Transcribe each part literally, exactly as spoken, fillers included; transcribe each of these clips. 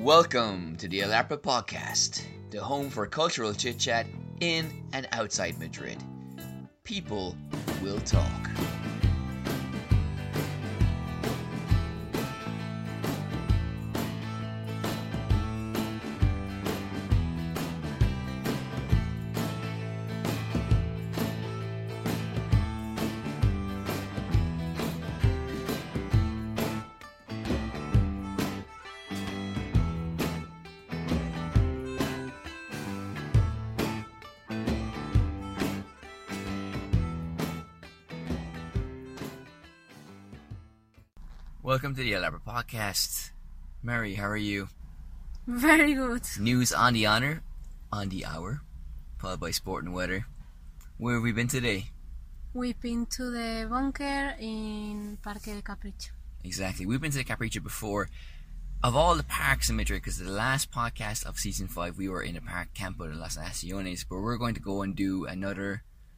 Welcome to the Alarpa Podcast, the home for cultural chit-chat in and outside Madrid. People will talk. Welcome to the Alarpa Podcast. Mary, how are you? Very good. News on the honor, on the hour, followed by sport and weather. Where have we been today? We've been to the bunker in Parque de Capricho. Exactly. We've been to the Capricho before. Of all the parks in Madrid, because the last podcast of season five, we were in the park Campo de las Naciones, but we're going to go and do another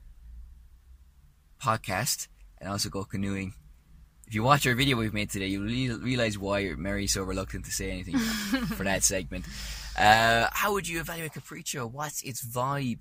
podcast and also go canoeing. If you watch our video we've made today, you'll realise why Mary's so reluctant to say anything for that segment. Uh, how would you evaluate Capricho? What's its vibe?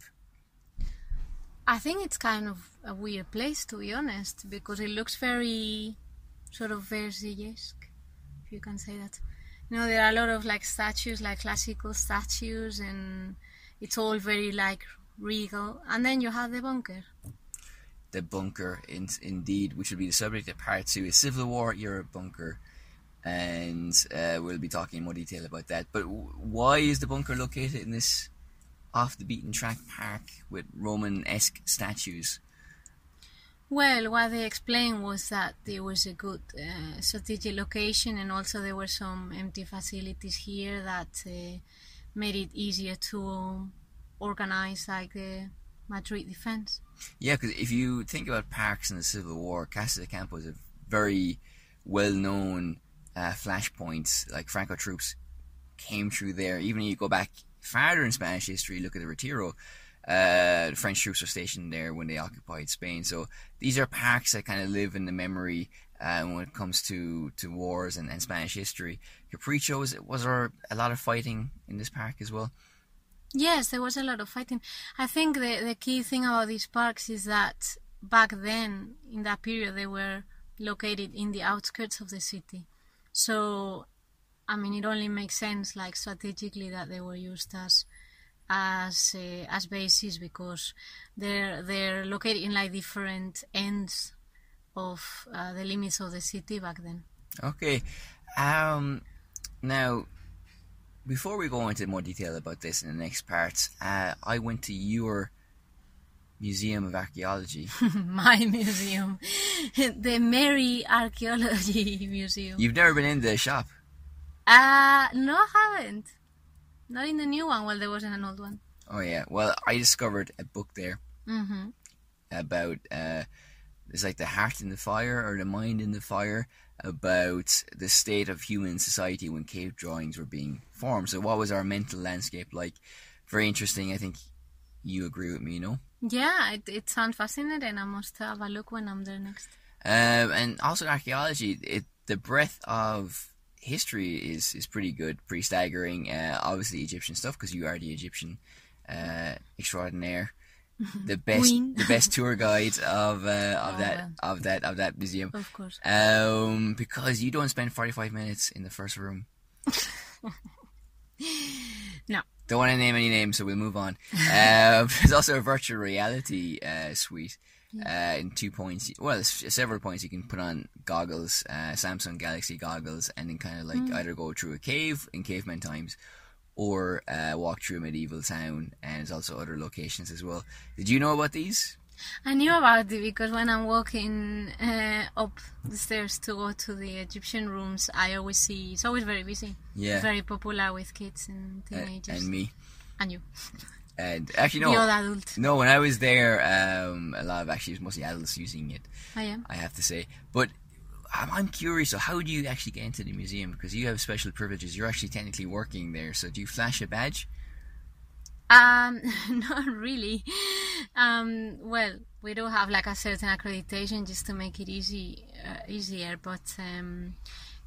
I think it's kind of a weird place, to be honest, because it looks very sort of Versailles-esque, if you can say that. You know, there are a lot of like statues, like classical statues, and it's all very like regal. And then you have the bunker. The bunker, in, indeed, which will be the subject of part two, is Civil War Europe bunker, and uh, we'll be talking in more detail about that. But w- why is the bunker located in this off-the-beaten-track park with Roman-esque statues? Well, what they explained was that there was a good uh, strategic location, and also there were some empty facilities here that uh, made it easier to organize like the Madrid defense. Yeah, because if you think about parks in the Civil War, Casa de Campo is a very well-known uh, flashpoint. Like Franco troops came through there. Even if you go back farther in Spanish history, look at the Retiro. Uh, the French troops were stationed there when they occupied Spain. So these are parks that kind of live in the memory uh, when it comes to, to wars and, and Spanish history. Capricho, was, was there a lot of fighting in this park as well? Yes, there was a lot of fighting. I think the, the key thing about these parks is that back then, in that period, they were located in the outskirts of the city. So, I mean, it only makes sense, like, strategically that they were used as as uh, as bases, because they're they're located in like different ends of uh, the limits of the city back then. Okay. Um. Now, before we go into more detail about this in the next part, uh, I went to your Museum of Archaeology. My museum. The Mary Archaeology Museum. You've never been in the shop? Uh, no, I haven't. Not in the new one. Well, there wasn't an old one. Oh, yeah. Well, I discovered a book there Mm-hmm. about, uh, it's like the heart in the fire or the mind in the fire, about the state of human society when cave drawings were being formed. So what was our mental landscape like? Very interesting. I think you agree with me, no? Yeah, it, it sounds fascinating. I must have a look when I'm there next. Um, and also archaeology, it, the breadth of history is, is pretty good, pretty staggering. Uh, obviously Egyptian stuff, because you are the Egyptian uh, extraordinaire. The best, Queen. the best tour guide of uh, of Oh, that well. of that of that museum. Of course. Um, because you don't spend forty-five minutes in the first room. No. Don't want to name any names, so we'll move on. Um, there's also a virtual reality uh, suite uh, in two points. Well, there's several points. You can put on goggles, uh, Samsung Galaxy goggles, and then kind of like either go through a cave in caveman times, or uh, walk through a medieval town, and there's also other locations as well. Did you know about these? I knew about it because when I'm walking uh, up the stairs to go to the Egyptian rooms, I always see it's always very busy. Yeah. Very popular with kids and Uh, teenagers. and me. And you. And actually, no. The old adult. No, when I was there, um, a lot of actually it was mostly adults using it. I am. I have to say, but I'm, I'm curious. So, how do you actually get into the museum? Because you have special privileges. You're actually technically working there. So, do you flash a badge? Um, not really. Um, well, we do have like a certain accreditation just to make it easy, uh, easier. But um,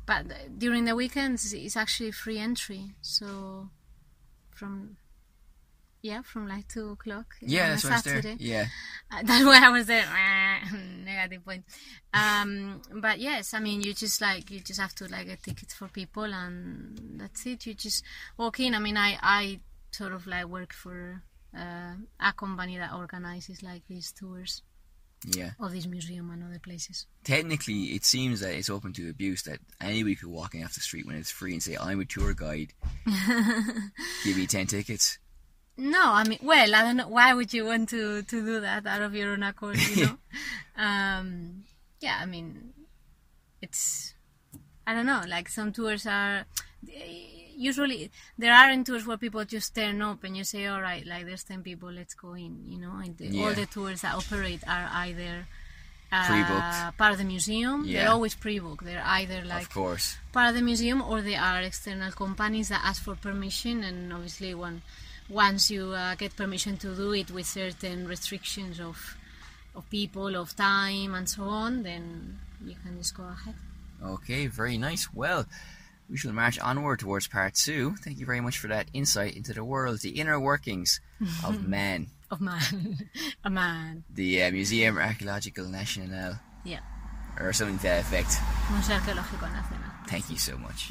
but during the weekends it's actually free entry. So from yeah, from like two o'clock. Yeah, on that's a why I was there. Saturday. Yeah. Uh, that's why I was there. Negative point. Um, but yes, I mean, you just like you just have to like get tickets for people, and that's it. You just walk in. I mean, I I sort of like work for uh, a company that organizes like these tours. Yeah. Of this museum and other places. Technically, it seems that it's open to abuse, that anybody could walk in off the street when it's free and say, I'm a tour guide. Give me ten tickets. No, I mean, well, I don't know. Why would you want to, to do that out of your own accord, you know? um, yeah, I mean, it's, I don't know, like some tours are, usually there aren't tours where people just turn up and you say, all right, like there's ten people, let's go in, you know? And the, Yeah. all the tours that operate are either uh, Pre-booked. part of the museum. Yeah. They're always pre-booked. They're either like Of course. part of the museum, or they are external companies that ask for permission, and obviously one, once you uh, get permission to do it with certain restrictions of of people, of time, and so on, then you can just go ahead. Okay, very nice. Well, we shall march onward towards part two. Thank you very much for that insight into the world, the inner workings of man. Of man. A man. The uh, Museum Archaeological National. Yeah. Or something to that effect. Museo Arqueológico Nacional. Thank you so much.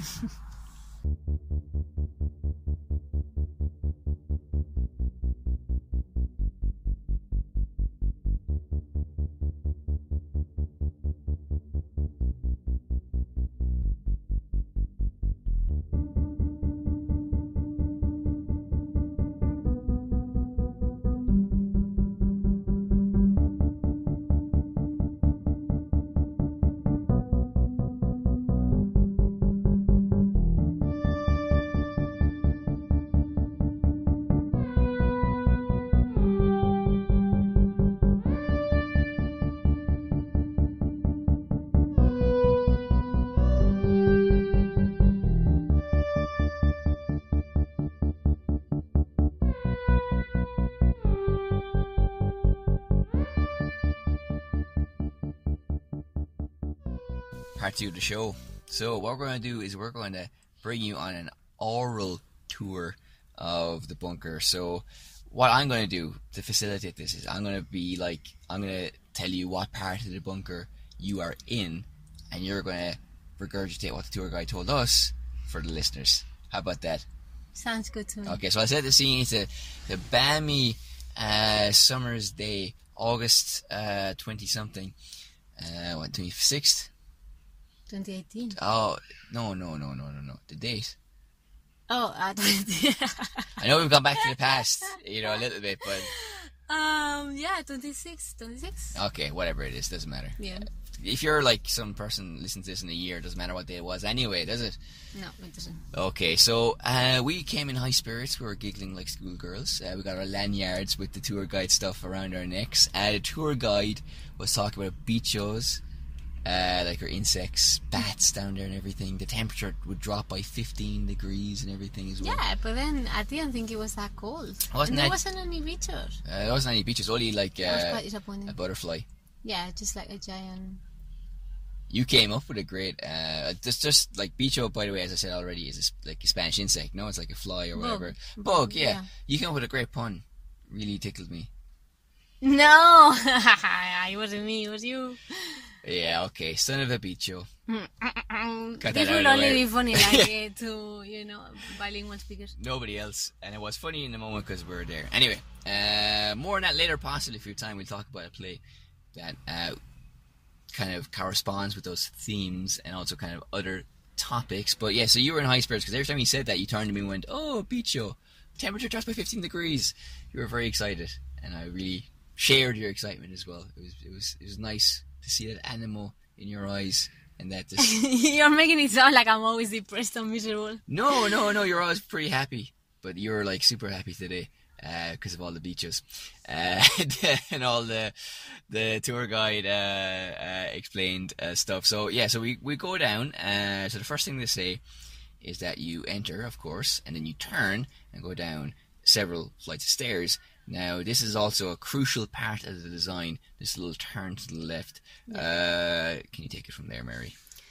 Part two of the show. So what we're going to do is we're going to bring you on an oral tour of the bunker. So what I'm going to do to facilitate this is I'm going to be like, I'm going to tell you what part of the bunker you are in, and you're going to regurgitate what the tour guide told us for the listeners. How about that? Sounds good to me. Okay, so I set the scene. It's a the balmy uh, summer's day, August uh, twenty something. Uh, what, twenty-sixth? twenty eighteen. Oh, no, no, no, no, no, no. The date. Oh, uh, I know we've gone back to the past, you know, a little bit, but... Um, yeah, twenty-six. twenty-six? Okay, whatever it is, doesn't matter. Yeah. If you're like some person listening to this in a year, it doesn't matter what day it was anyway, does it? No, it doesn't. Okay, so uh, we came in high spirits. We were giggling like schoolgirls. Uh, we got our lanyards with the tour guide stuff around our necks. Uh, the tour guide was talking about bichos, uh, like our insects, bats down there and everything. The temperature would drop by fifteen degrees and everything as well. Yeah, but then I didn't think it was that cold. Wasn't and there that- wasn't any bichos. Uh, there wasn't any beaches, only like That was uh, quite disappointing. a butterfly. Yeah, just like a giant... You came up with a great, uh, just, just like bicho, by the way, as I said already, is a, s- like a Spanish insect. No, it's like a fly or Bug. whatever. Bug, Bug, yeah. yeah. You came up with a great pun. Really tickled me. No! It wasn't me, it was you. Yeah, okay. Son of a bicho. Got that This out of will the only way. be funny like uh, to, you know, bilingual speakers. Nobody else. And it was funny in the moment because we were there. Anyway, uh, more on that later, possibly, for your time. We'll talk about a play that uh, kind of corresponds with those themes and also kind of other topics. But yeah, so you were in high spirits because every time you said that, you turned to me and went, "Oh, bicho, temperature drops by fifteen degrees." You were very excited, and I really shared your excitement as well. It was it was it was nice to see that animal in your eyes, and that this You're making it sound like I'm always depressed and miserable. no no no you're always pretty happy, but you're like super happy today because of all the beaches uh, and all the the tour guide uh, uh, explained uh, stuff. So yeah, so we, we go down. Uh, so the first thing they say is that you enter, of course, and then you turn and go down several flights of stairs. Now, this is also a crucial part of the design, this little turn to the left. Uh, can you take it from there, Mary?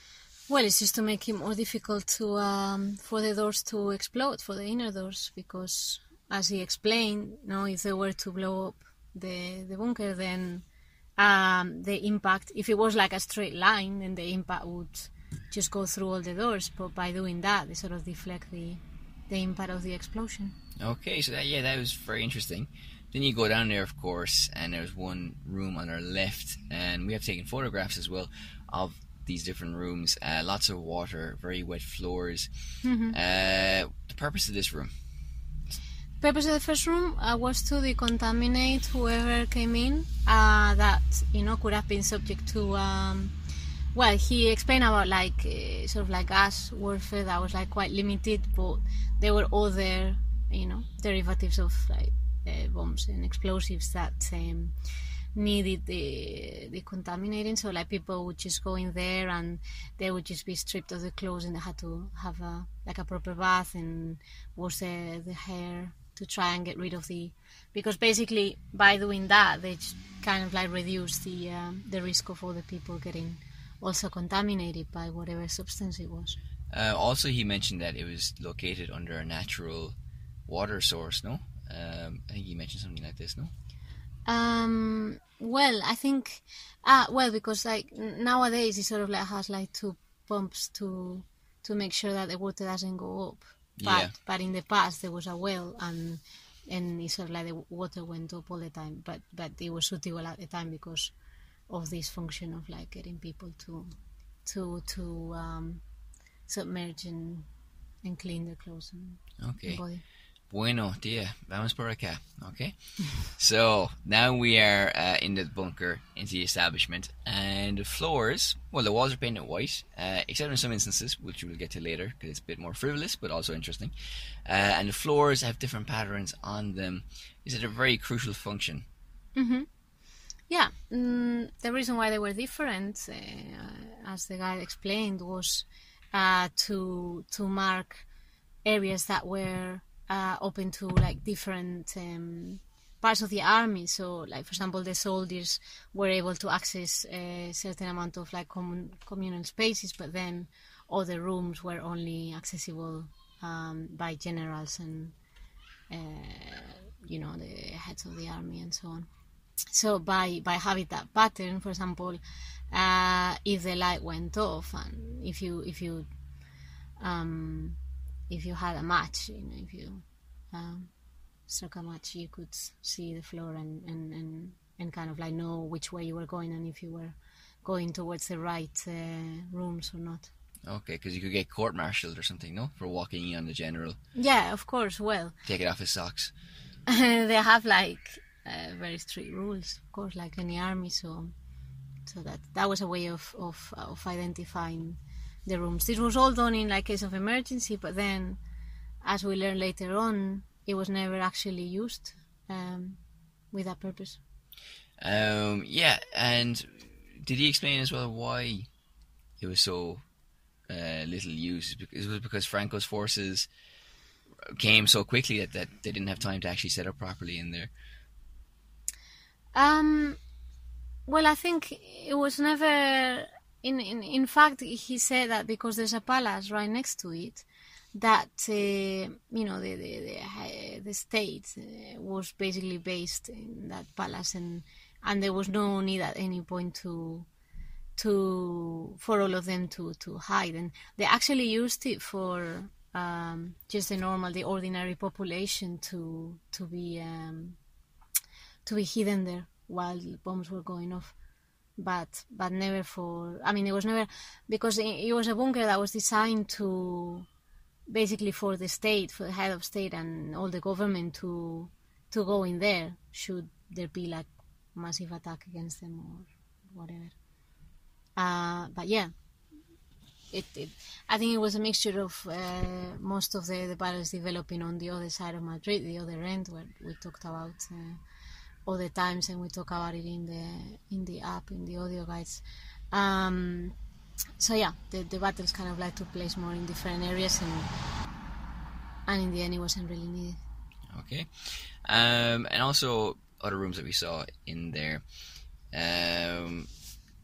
Well, it's just to make it more difficult to um, for the doors to explode, for the inner doors, because as he explained, you know, if they were to blow up the the bunker, then um, the impact, if it was like a straight line, then the impact would just go through all the doors. But by doing that, they sort of deflect the the impact of the explosion. Okay, so that, yeah, that was very interesting. Then you go down there, of course, and there's one room on our left, and we have taken photographs as well of these different rooms. Uh, lots of water, very wet floors. Mm-hmm. Uh, the purpose of this room? The purpose of the first room uh, was to decontaminate whoever came in uh, that, you know, could have been subject to... Um, well, he explained about like uh, sort of like gas warfare that was like quite limited, but there were other, you know, derivatives of like uh, bombs and explosives that um, needed the the contaminating. So like people would just go in there and they would just be stripped of their clothes, and they had to have a like a proper bath and wash the, the hair to try and get rid of the, because basically by doing that they just kind of like reduce the um, the risk of other people getting also contaminated by whatever substance it was. Uh, also, he mentioned that it was located under a natural water source, no? Um, I think he mentioned something like this, no? Um, well, I think, uh, well, because like nowadays it sort of like has like two pumps to to make sure that the water doesn't go up. But Yeah. but in the past there was a well, and and it's sort of like the water went up all the time. But but it was suitable at the time because of this function of like getting people to to to um, submerge and and clean their clothes and, Okay. and body. Bueno, tía, vamos por acá, okay? So, now we are uh, in the bunker, into the establishment, and the floors, well, the walls are painted white, uh, except in some instances, which we'll get to later, because it's a bit more frivolous, but also interesting. Uh, and the floors have different patterns on them. Is it a very crucial function? Mm-hmm. Yeah, mm, the reason why they were different, uh, as the guy explained, was uh, to to mark areas that were uh, open to like different um, parts of the army. So, like for example, the soldiers were able to access a certain amount of like common communal spaces, but then other rooms were only accessible um, by generals and uh, you know, the heads of the army and so on. So by by having that pattern, for example, uh, if the light went off and if you if you um, if you had a match, you know, if you um, struck a match, you could see the floor and, and, and, and kind of like know which way you were going and if you were going towards the right uh, rooms or not. Okay, because you could get court-martialed or something, no? For walking in on the general. Yeah, of course. Well, Take it off his socks. they have like uh, very strict rules, of course, like any army. So, so that that was a way of of, of identifying the rooms. This was all done in like case of emergency, but then, as we learned later on, it was never actually used um, with that purpose. Um, yeah, and did he explain as well why it was so uh, little used? It was because Franco's forces came so quickly that, that they didn't have time to actually set up properly in there. Um, well, I think it was never. In, in in fact, he said that because there's a palace right next to it, that uh, you know the the the, the state uh, was basically based in that palace, and and there was no need at any point to to for all of them to to hide, and they actually used it for um, just the normal, the ordinary population to to be um, to be hidden there while bombs were going off. But but never for, I mean, it was never, because it, it was a bunker that was designed to, basically for the state, for the head of state and all the government to to go in there should there be like massive attack against them or whatever. Uh, but yeah, it, it I think it was a mixture of uh, most of the, the battles developing on the other side of Madrid, the other end, where we talked about uh, all the times, and we talk about it in the in the app, in the audio guides. Um, so yeah, the, the battles kind of like took place more in different areas, and and in the end it wasn't really needed. Okay. Um, and also other rooms that we saw in there. Um, can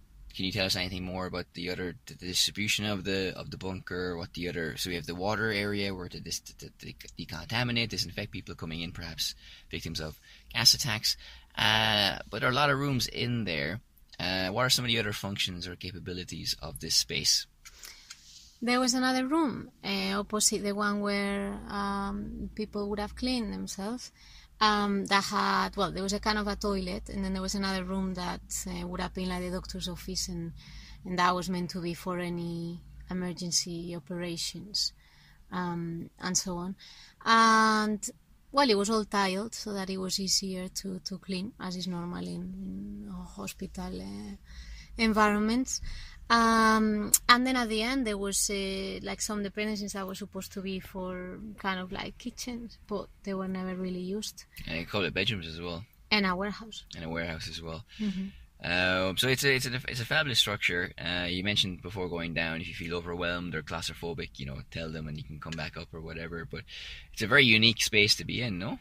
can you tell us anything more about the other the distribution of the of the bunker? What the other? So we have the water area where to, dis, to, to, to decontaminate, disinfect people coming in, perhaps victims of gas attacks. Uh, but there are a lot of rooms in there. Uh, what are some of the other functions or capabilities of this space? There was another room uh, opposite the one where um, people would have cleaned themselves. Um, that had, well, there was a kind of a toilet, and then there was another room that uh, would have been like the doctor's office, and, and that was meant to be for any emergency operations, um, and so on. And, well, it was all tiled so that it was easier to, to clean, as is normal in, in hospital uh, environments. Um, and then at the end there was uh, like some dependencies that were supposed to be for kind of like kitchens, but they were never really used. And you call it bedrooms as well. And a warehouse. And a warehouse as well. Mm-hmm. Uh, so it's a it's a it's a fabulous structure. Uh, you mentioned before going down, if you feel overwhelmed or claustrophobic, you know, tell them and you can come back up or whatever. But it's a very unique space to be in, no?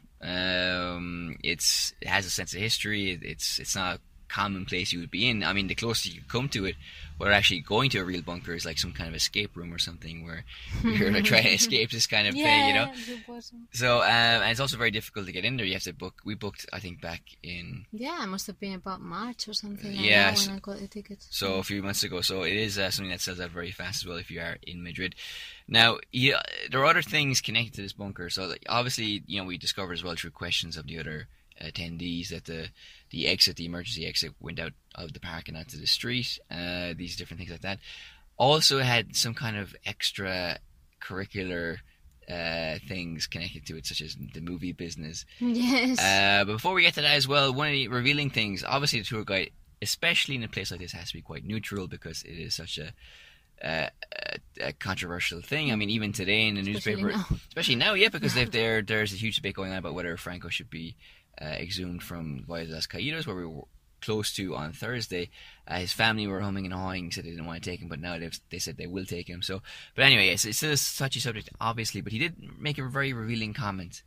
Um, it's it has a sense of history. It, it's it's not a common place you would be in. I mean, the closest you come to it, or actually going to a real bunker, is like some kind of escape room or something where you're like trying to escape this kind of yeah, thing, you know. It wasn't. So um, and it's also very difficult to get in there. You have to book. We booked, I think, back in. Yeah, it must have been about March or something. Like yeah, that so, when I got the ticket. So a few months ago. So it is uh, something that sells out very fast as well if you are in Madrid. Now, yeah, there are other things connected to this bunker. So like, obviously, you know, we discovered as well through questions of the other attendees that the the exit, the emergency exit, went out of the park and out to the street. Uh, these different things like that. Also had some kind of extra curricular uh, things connected to it, such as the movie business. Yes. Uh, but before we get to that as well, one of the revealing things, obviously the tour guide, especially in a place like this, has to be quite neutral because it is such a Uh, a, a controversial thing. I mean, even today in the Especially newspaper, now. especially now, yeah, because they've, there there's a huge debate going on about whether Franco should be uh, exhumed from Valle de las Caídas, where we were close to on Thursday. Uh, his family were humming and hawing, said they didn't want to take him, but now they've, they said they will take him. So, but anyway, it's, it's still a touchy subject, obviously. But he did make a very revealing comment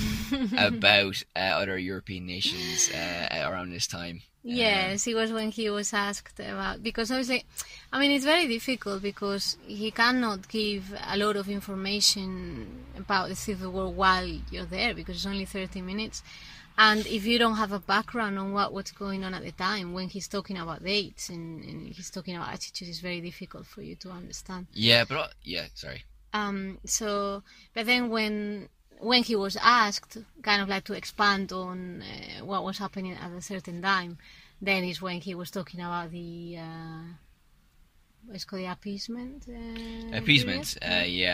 about uh, other European nations uh, around this time. Yes, it was when he was asked about, because obviously, I mean, it's very difficult because he cannot give a lot of information about the Civil War while you're there because it's only thirty minutes. And if you don't have a background on what what's going on at the time, when he's talking about dates and, and he's talking about attitudes, it's very difficult for you to understand. Yeah, but, uh, yeah, sorry. Um. So, but then when... when he was asked kind of like to expand on uh, what was happening at a certain time, then is when he was talking about the uh, what's called the appeasement uh, appeasement uh, yeah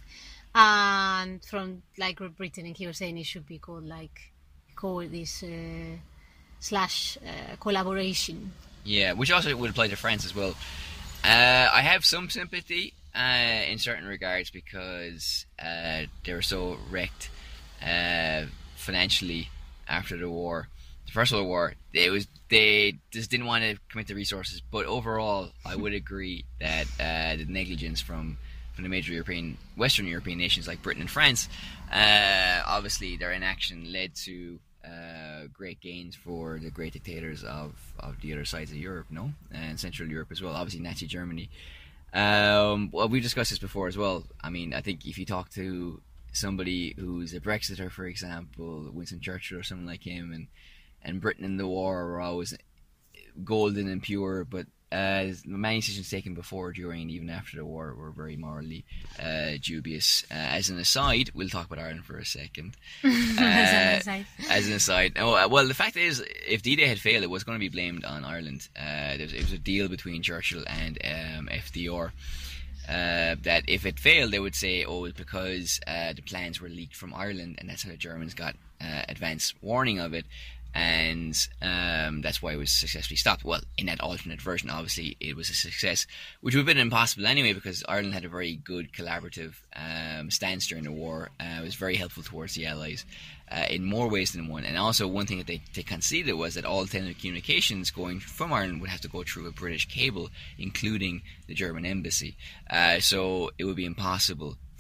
and from like Great Britain, and he was saying it should be called like called this uh, slash uh, collaboration, yeah which also would apply to France as well. uh, I have some sympathy Uh, in certain regards because uh, they were so wrecked uh, financially after the war, the First World War. It was they just didn't want to commit the resources. But overall, I would agree that uh, the negligence from from the major European, Western European nations like Britain and France, uh, obviously their inaction led to uh, great gains for the great dictators of, of the other sides of Europe, no, and Central Europe as well. Obviously, Nazi Germany. Um, well, we've discussed this before as well. I mean, I think if you talk to somebody who's a Brexiter, for example, Winston Churchill or someone like him, and, and Britain in the war were always golden and pure, but uh, many decisions taken before, during, and even after the war were very morally uh, dubious. Uh, as an aside, we'll talk about Ireland for a second. Uh, as an aside. As an aside. Oh, well, the fact is, if D-Day had failed, it was going to be blamed on Ireland. Uh, there was, it was a deal between Churchill and um, F D R. Uh, that if it failed, they would say, oh, it's because uh, the plans were leaked from Ireland, and that's how the Germans got uh, advance warning of it. And um, that's why it was successfully stopped. Well, in that alternate version, obviously, it was a success, which would have been impossible anyway, because Ireland had a very good collaborative um, stance during the war. Uh, it was very helpful towards the Allies uh, in more ways than one. And also, one thing that they, they conceded was that all telecommunications going from Ireland would have to go through a British cable, including the German embassy. Uh, so it would be impossible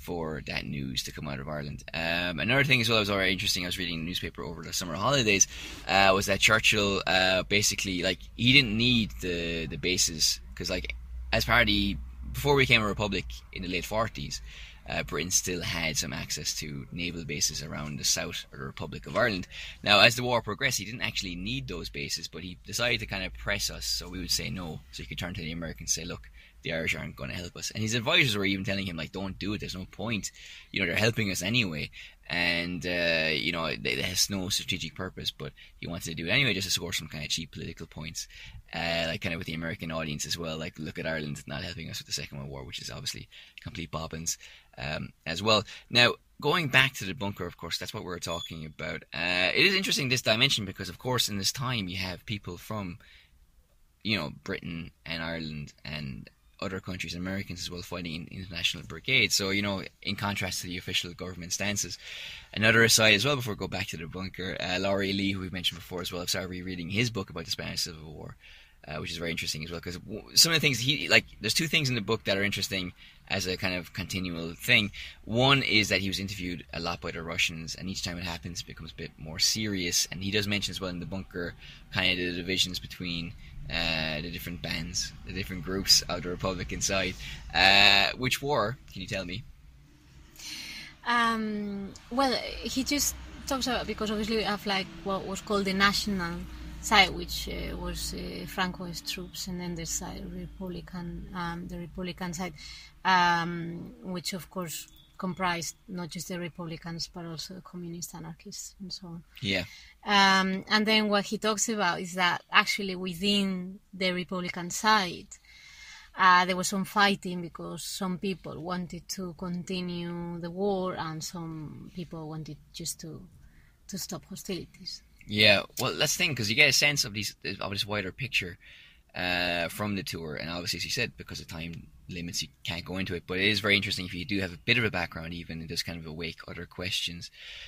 for that news to come out of Ireland. Um, another thing as well that was very interesting, I was reading the newspaper over the summer holidays, uh, was that Churchill uh, basically, like, he didn't need the, the bases, because, like, as part of the, before we became a republic in the late forties, uh, Britain still had some access to naval bases around the south of the Republic of Ireland. Now, as the war progressed, he didn't actually need those bases, but he decided to kind of press us, so we would say no, so he could turn to the Americans and say, look, the Irish aren't going to help us. And his advisors were even telling him, like, don't do it, there's no point. You know, they're helping us anyway. And, uh, you know, it, it has no strategic purpose, but he wanted to do it anyway just to score some kind of cheap political points. Uh, like, kind of with the American audience as well. Like, look at Ireland not helping us with the Second World War, which is obviously complete bobbins um, as well. Now, going back to the bunker, of course, that's what we're talking about. Uh, it is interesting, this dimension, because, of course, in this time, you have people from, you know, Britain and Ireland and other countries, Americans as well, fighting in international brigades. So, you know, in contrast to the official government stances. Another aside as well, before we go back to the bunker, uh, Laurie Lee, who we've mentioned before as well, I've started rereading his book about the Spanish Civil War, uh, which is very interesting as well, because some of the things he, like, there's two things in the book that are interesting as a kind of continual thing. One is that he was interviewed a lot by the Russians, and each time it happens, it becomes a bit more serious. And he does mention as well in the bunker kind of the divisions between Uh, the different bands, the different groups of the Republican side. Uh, which war, can you tell me? Um, well, he just talks about, because obviously we have like what was called the national side, which uh, was uh, Franco's troops, and then the side Republican, um, the Republican side, um, which of course comprised not just the Republicans but also the communist anarchists and so on. Yeah. Um, and then what he talks about is that actually within the Republican side, uh, there was some fighting because some people wanted to continue the war and some people wanted just to to stop hostilities. Yeah, well, that's the thing, because you get a sense of these of this wider picture uh, from the tour, and obviously, as you said, because of time limits, you can't go into it. But it is very interesting if you do have a bit of a background, even, and just kind of awake other questions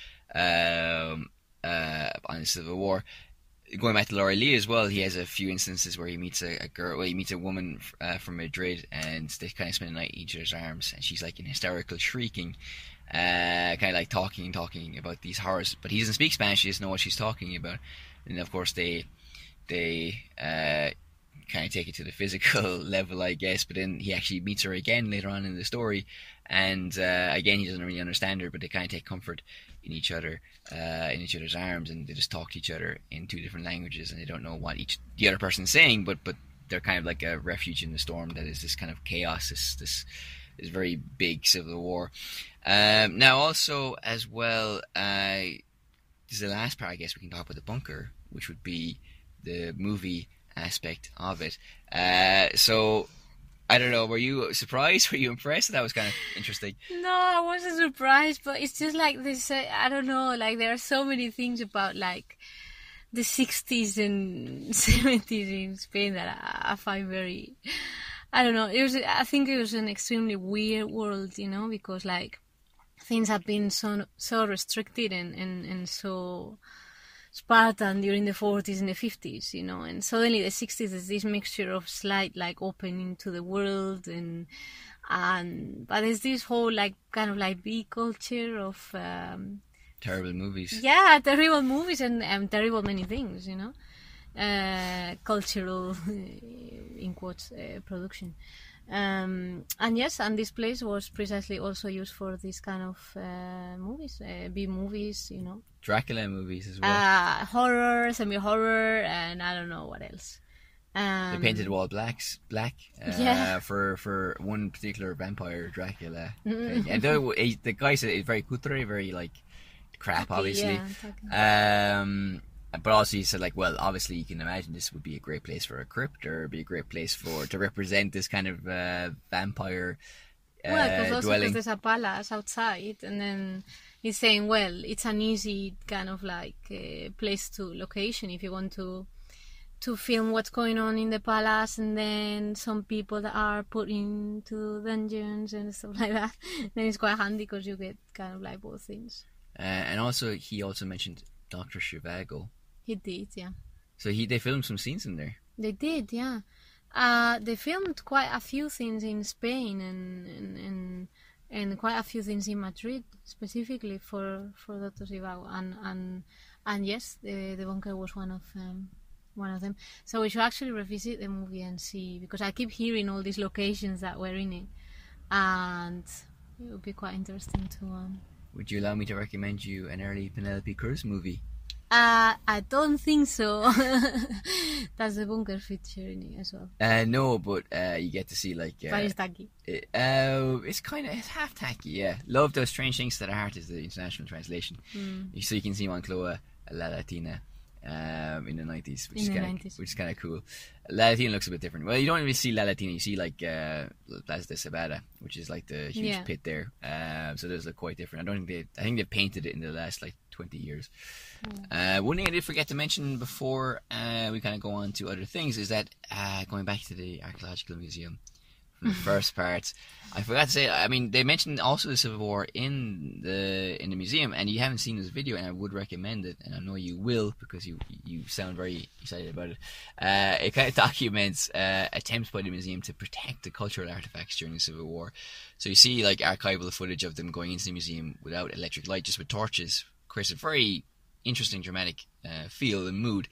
um, uh, on the Civil War. Going back to Laurie Lee as well, he has a few instances where he meets a, a girl, well, he meets a woman uh, from Madrid, and they kind of spend the night in each other's arms, and she's like in hysterical shrieking, uh, kind of like talking and talking about these horrors. But he doesn't speak Spanish; he doesn't know what she's talking about. And of course, they they uh, kind of take it to the physical level, I guess. But then he actually meets her again later on in the story, and uh, again he doesn't really understand her, but they kind of take comfort in each other, uh, in each other's arms, and they just talk to each other in two different languages, and they don't know what each the other person's saying, but but they're kind of like a refuge in the storm that is this kind of chaos, this this, this very big civil war. Um, now, also as well, uh, this is the last part, I guess, we can talk about the bunker, which would be the movie aspect of it. Uh, so. I don't know, were you surprised? Were you impressed? That was kind of interesting. No, I wasn't surprised, but it's just like this, uh, I don't know, like there are so many things about like the sixties and seventies in Spain that I, I find very, I don't know, it was, I think it was an extremely weird world, you know, because like things have been so so restricted and, and, and so Spartan during the forties and the fifties, you know, and suddenly the sixties is this mixture of slight like opening to the world, and and but there's this whole like kind of like B culture of um, terrible movies. Yeah, terrible movies and, and terrible many things, you know, uh, cultural in quotes uh, production. Um, and yes, and this place was precisely also used for this kind of uh, movies, uh, B movies, you know. Dracula movies as well. Uh, horror, semi-horror, and I don't know what else. Um, they painted the wall blacks, black uh, yeah. for for one particular vampire, Dracula. Mm-hmm. And the, the guy said it's very cutre, very like crap, Tacky, obviously. Yeah, um, but also he said, like, well, obviously you can imagine this would be a great place for a crypt, or be a great place for to represent this kind of uh, vampire uh, well, because also dwelling. Because there's a palace outside, and then he's saying, well, it's an easy kind of like uh, place to location if you want to to film what's going on in the palace, and then some people that are put into dungeons and stuff like that. Then it's quite handy because you get kind of like both things. Uh, and also, he also mentioned Doctor Zhivago. He did, yeah. So he they filmed some scenes in there. They did, yeah. Uh, they filmed quite a few things in Spain and, and, and and quite a few things in Madrid specifically for for Doctor Zhivago, and and and yes, the the bunker was one of um, one of them. So we should actually revisit the movie and see, because I keep hearing all these locations that were in it, and it would be quite interesting to. Um, Would you allow me to recommend you an early Penelope Cruz movie? Uh, I don't think so. That's the bunker feature in it as well. Uh, no, but uh, you get to see like. Uh, but it's tacky. It, uh, it's kind of it's half tacky, yeah. Love Those Strange Things to the Heart is the international translation. Mm. So you can see Moncloa, La Latina, um, in the nineties, which in is the kind of which is kind of cool. La Latina looks a bit different. Well, you don't really see La Latina. You see like uh, Plaza de Cebada, which is like the huge Yeah. pit there. Um, so those look quite different. I don't think they. I think they've painted it in the last like twenty years. Uh, one thing I did forget to mention before uh, we kind of go on to other things is that uh, going back to the archaeological museum from the first part, I forgot to say. I mean, they mentioned also the Civil War in the in the museum, and you haven't seen this video, and I would recommend it, and I know you will because you you sound very excited about it. Uh, it kind of documents uh, attempts by the museum to protect the cultural artifacts during the Civil War. So you see like archival footage of them going into the museum without electric light, just with torches. Chris, a very interesting, dramatic uh, feel and mood,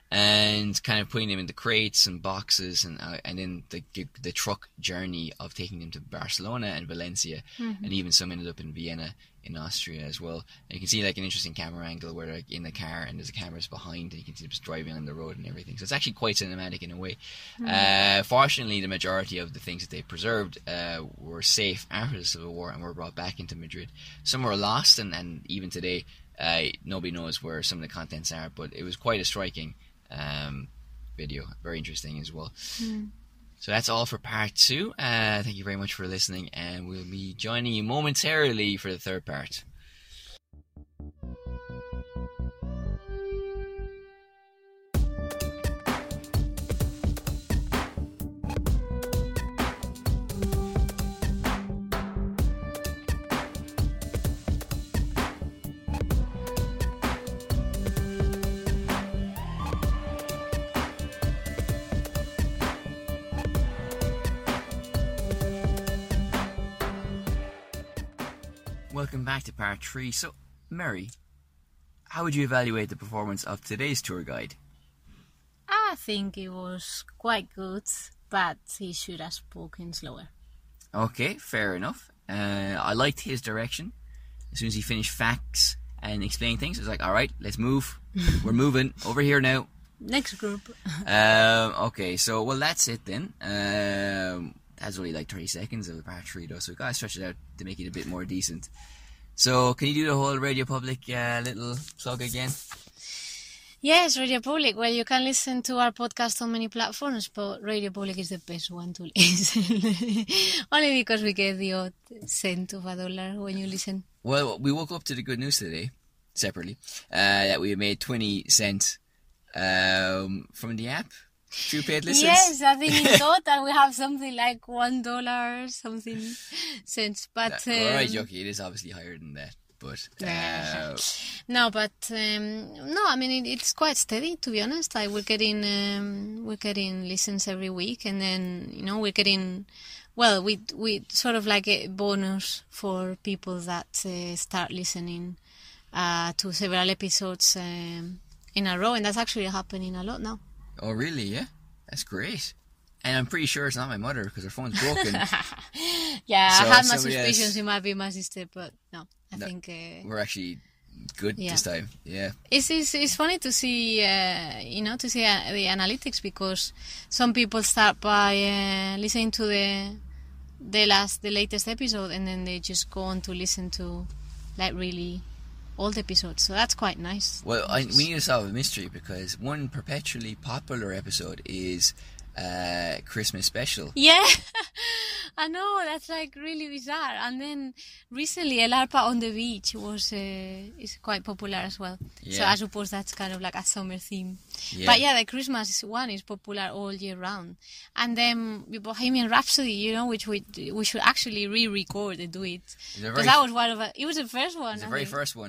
and kind of putting them into crates and boxes, and uh, and then the the truck journey of taking them to Barcelona and Valencia, Mm-hmm. and even some ended up in Vienna in Austria as well. And you can see like an interesting camera angle where they're like in the car and there's cameras behind, and you can see them just driving on the road and everything. So it's actually quite cinematic in a way. Mm-hmm. Uh, fortunately, the majority of the things that they preserved uh, were safe after the Civil War and were brought back into Madrid. Some were lost, and, and even today, Uh, nobody knows where some of the contents are, but it was quite a striking um, video, very interesting as well. Mm. So that's all for part two. Uh, thank you very much for listening, and we'll be joining you momentarily for the third part. Welcome back to part three. So, Mary, how would you evaluate the performance of today's tour guide? I think it was quite good, but he should have spoken slower. Okay, fair enough. Uh, I liked his direction. As soon as he finished facts and explaining things, it was like, all right, let's move. We're moving over here now. Next group. Um, okay, so, well, that's it then. Um, that's only like thirty seconds of the part three, though, so we've got to stretch it out to make it a bit more decent. So, can you do the whole Radio Public uh, little plug again? Yes, Radio Public. Well, you can listen to our podcast on many platforms, but Radio Public is the best one to listen. Only because we get the odd cent of a dollar when you listen. Well, we woke up to the good news today, separately, uh, that we made twenty cents um, from the app through paid listens. Yes, I think in total we have something like one dollar something cents. But Uh, um, all right, Jockey, it is obviously higher than that. But uh, no, but um, no, I mean it, it's quite steady, to be honest. Like we're getting um, we're getting listens every week, and then you know we're getting well, we we sort of like a bonus for people that uh, start listening uh, to several episodes um, in a row, and that's actually happening a lot now. Oh, really? Yeah, that's great. And I'm pretty sure it's not my mother because her phone's broken. Yeah, So I had my somebody suspicions else- it might be my sister, but no, I No. think uh, We're actually good Yeah. this time. Yeah. it's, it's it's funny to see uh, you know to see uh, the analytics, because some people start by uh, listening to the the last the latest episode, and then they just go on to listen to like really old episodes. So that's quite nice. Well, I, we need to solve a mystery because one perpetually popular episode is uh, Christmas special. Yeah, I know, that's like really bizarre. And then recently, El Arpa on the Beach was uh, is quite popular as well. So Yeah. I suppose that's kind of like a summer theme. Yeah. But yeah, the Christmas one is popular all year round. And then Bohemian Rhapsody, you know, which we we should actually re-record and do it. It's a very Because that was one of a, it was the first one. It's the I very think. first one.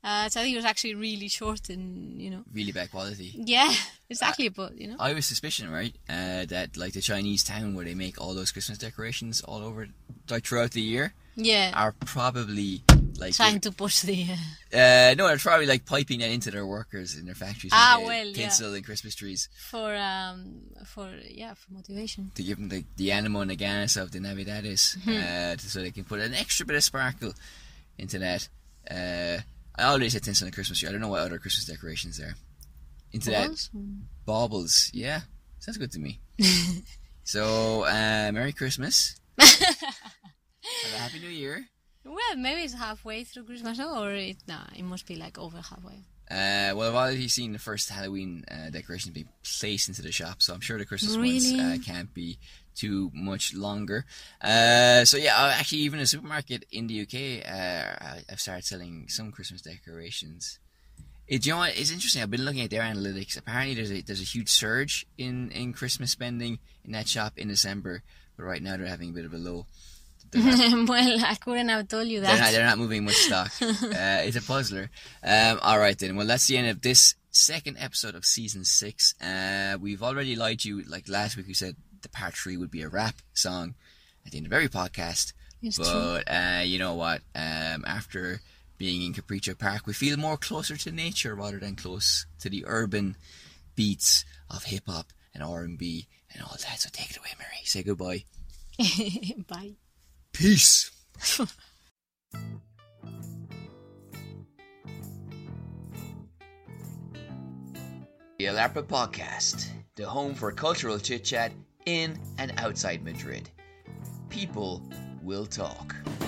Uh, so I think it was actually really short and, you know. Really bad quality. Yeah, exactly. Uh, but, you know. I was suspicion, right, uh, that like the Chinese town where they make all those Christmas decorations all over, like throughout the year, yeah, are probably like trying to push the. Uh... Uh, no, they're probably like piping that into their workers in their factories. Ah, they well, tinsel yeah. and Christmas trees for um for yeah for motivation to give them the the animo and the ganas of the Navidades, mm-hmm. uh, so they can put an extra bit of sparkle into that. Uh, I already said tinsel and Christmas tree. I don't know what other Christmas decorations there. Into Baubles? that baubles, yeah, sounds good to me. So, uh, Merry Christmas. Have a Happy New Year. Well, maybe it's halfway through Christmas, or it, nah, it must be like over halfway. Uh, well, I've already seen the first Halloween uh, decorations being placed into the shop, so I'm sure the Christmas really? ones uh, can't be too much longer. Uh, so yeah, uh, actually, even a supermarket in the U K, uh, I've started selling some Christmas decorations. It, you know what? It's interesting. I've been looking at their analytics. Apparently, there's a there's a huge surge in, in Christmas spending in that shop in December, but right now they're having a bit of a low. Not, well, I couldn't have told you that. They're not, they're not moving much stock. uh, it's a puzzler. Um, all right, then. Well, that's the end of this second episode of season six. Uh, we've already lied to you. Like last week, we said the part three would be a rap song at the end of every podcast. It's but uh, you know what? Um, after being in Capriccio Park, we feel more closer to nature rather than close to the urban beats of hip hop and R and B and all that. So take it away, Mary. Say goodbye. Bye. Peace. The Alarpa Podcast, the home for cultural chit-chat in and outside Madrid. People will talk.